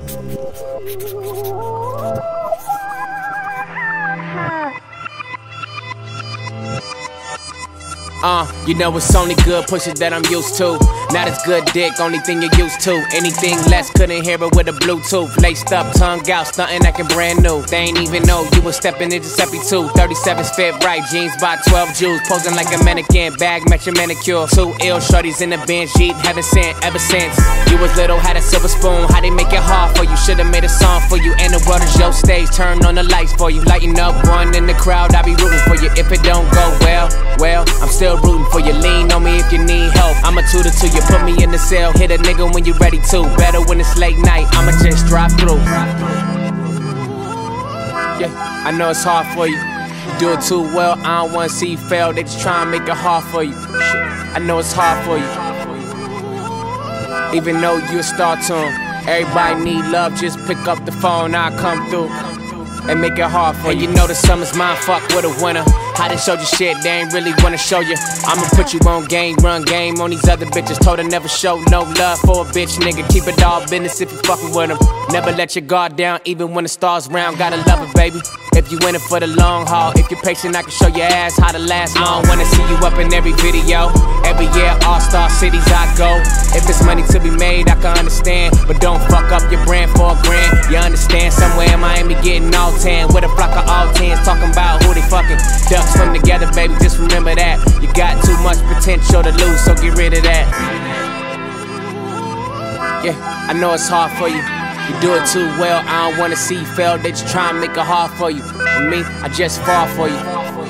You know it's only good pussy that I'm used to. Not as good dick, only thing you're used to. Anything less, couldn't hear it with a Bluetooth. Laced up, tongue out, stuntin' acting brand new. They ain't even know you was stepping into Giuseppe 2. 37s fit right, jeans by 12 Jews. Posing like a mannequin, bag match your manicure. 2 ill shorties in the bench, Jeep, haven't sent ever since. You was little, had a silver spoon, how they make it hard for you? Should've made a song for you, and the world is your stage. Turn on the lights for you, lighten up one in the crowd. I be rooting for you. If it don't go well, I'm still rooting for you. Lean on me if you need help. I'm a tutor to you, put me in the cell. Hit a nigga when you ready to. Better when it's late night, I'ma just drive through. Yeah, I know it's hard for you. You do it too well, I don't wanna see you fail. They just try and make it hard for you. I know it's hard for you. Even though you a star to 'em. Everybody need love, just pick up the phone, I'll come through and make it hard for you. And you know the summer's mine, fuck with a winter. I done showed you shit, they ain't really wanna show you. I'ma put you on game, run game on these other bitches. Told her never show no love for a bitch, nigga. Keep it all business if you fucking with them. Never let your guard down, even when the stars round. Gotta love it, baby. If you in it for the long haul, if you're patient, I can show your ass how to last long. Wanna see you up in every video. Every year, all-star cities I go. If it's money to be made, I can understand. But don't fuck up your brand for a grand. You understand? Somewhere in Miami getting all tan. With a flock of all tens, talking about who they fucking. Ducks swim together, baby, just remember that. You got too much potential to lose, so get rid of that. Yeah, I know it's hard for you. You do it too well, I don't wanna see you fail. They just try and make it hard for you. For me, I just fall for you.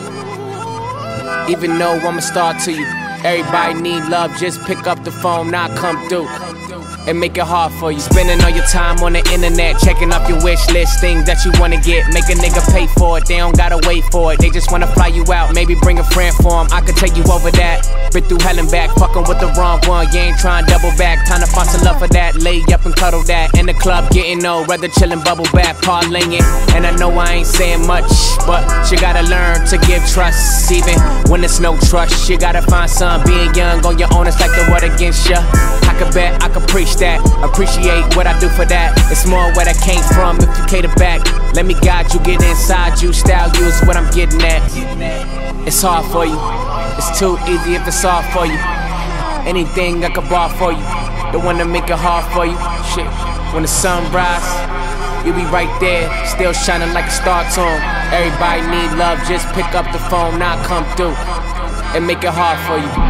Even though I'm a star to you. Everybody need love, just pick up the phone, now come through and make it hard for you. Spending all your time on the internet, checking off your wish list, things that you wanna get. Make a nigga pay for it, they don't gotta wait for it. They just wanna fly you out, maybe bring a friend for them. I could take you over that. Been through hell and back, fucking with the wrong one. You ain't trying to double back, time to find some love for that. Lay up and cuddle that. In the club getting old, rather chillin', bubble back, parlaying. And I know I ain't saying much, but you gotta learn to give trust. Even when there's no trust, you gotta find some. Being young on your own, it's like the word against ya. I could bet, I could preach that. Appreciate what I do for that. It's more where that came from if you cater back. Let me guide you, get inside you. Style you is what I'm getting at. It's hard for you. It's too easy if it's hard for you. Anything I could bar for you. The one to make it hard for you. Shit, when the sun rise, you be right there, still shining like a star to 'em. Everybody need love, just pick up the phone, now come through and make it hard for you.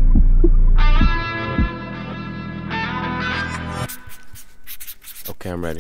Okay, I'm ready.